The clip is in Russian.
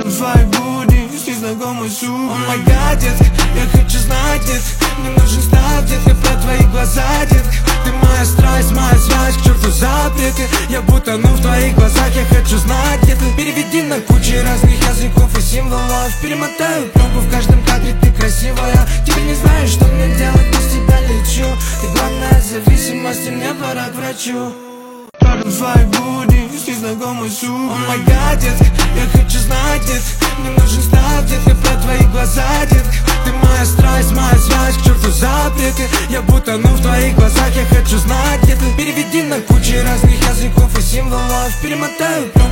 Твои будни с незнакомой сукой. О май гад, детка, я хочу знать, детка. Мне нужен страх, детка, про твои глаза, детка. Ты моя страсть, моя связь, к черту запреты. Я будто в твоих глазах, я хочу знать, детка. Переведи на кучу разных языков и символов. Перемотаю пленку, в каждом кадре ты красивая. Теперь не знаю, что мне делать, без тебя лечу. Ты главная зависимость, и мне пора к врачу. Твои будни с незнакомой сукой. О май гад, детка, я хочу знать, детка. Мне нужен страх, детка, про твои глаза, детка. Ты моя страсть, моя связь, к черту запреты. Я будто в твоих глазах, я хочу знать, детка. Переведи на кучу разных языков и символов. Перемотаю